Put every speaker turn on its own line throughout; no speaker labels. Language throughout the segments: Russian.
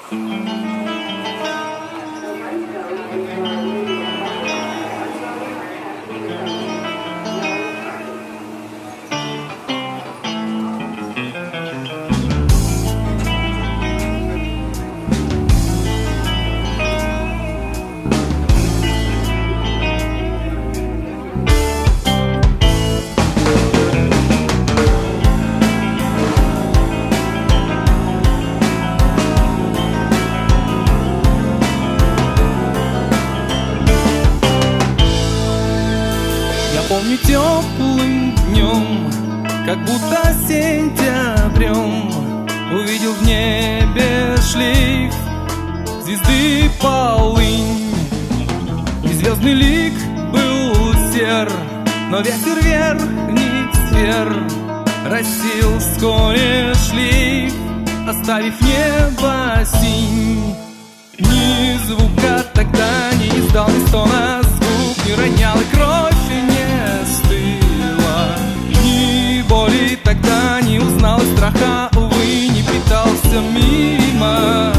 Помню теплым днем, как будто сентябрем, увидел в небе шлейф звезды полынь. И звездный лик был сер, но ветер верхних сфер рассеял вскоре шлейф, оставив небо синь. Ни звука тогда не издал, ни стона звук не ронял, и кровь не стыла. Ни боли тогда не узнал, и страха, увы, не питался мимо.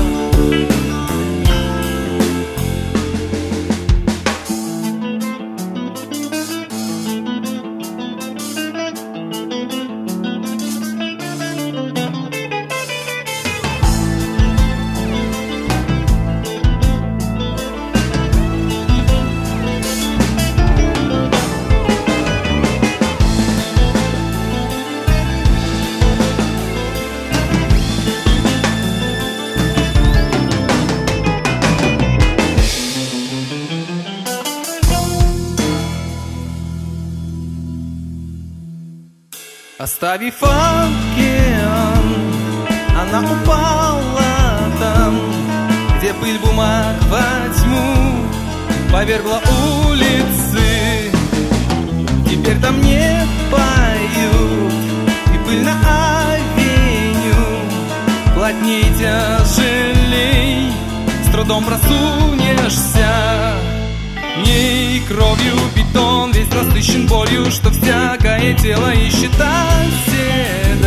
Оставив океан, она упала там, где пыль бумаг во тьму повергла улицы. Теперь там не поют, и пыль на авеню плотней, тяжелей, с трудом просунешься. В ней кровью бетон весь насыщен болью, что всякое тело ищет, оседает.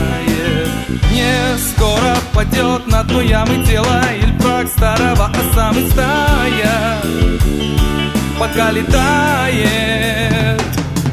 Не скоро падет на дно ямы тело или прах старого, а сам и стая пока летает.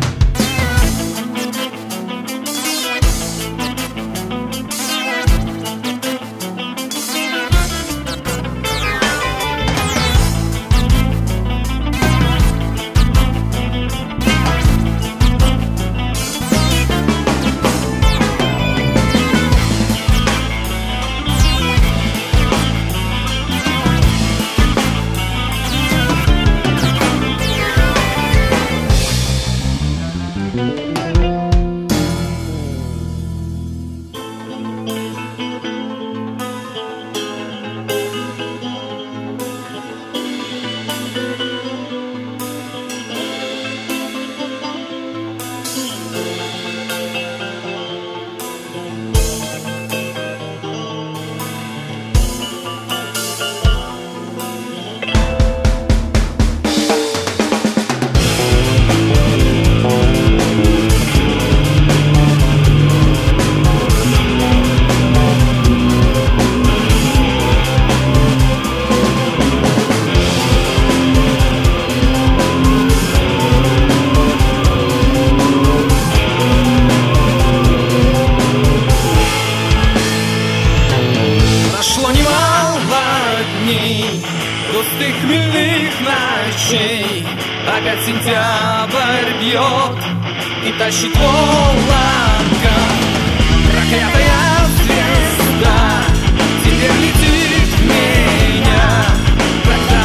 Густых хмельных ночей опять сентябрь бьет и тащит волоком. Проклятая звезда теперь летит в меня, когда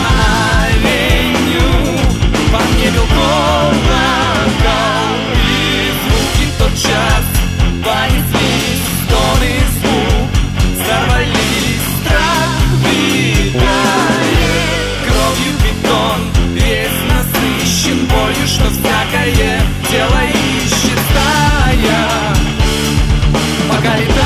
авеню по мне бил колокол, и звуки тотчас понеслись, стоны звук сорвались, страх витает, кровью бетон весь насыщен болью, что всякое тело ищет, стая пока летает.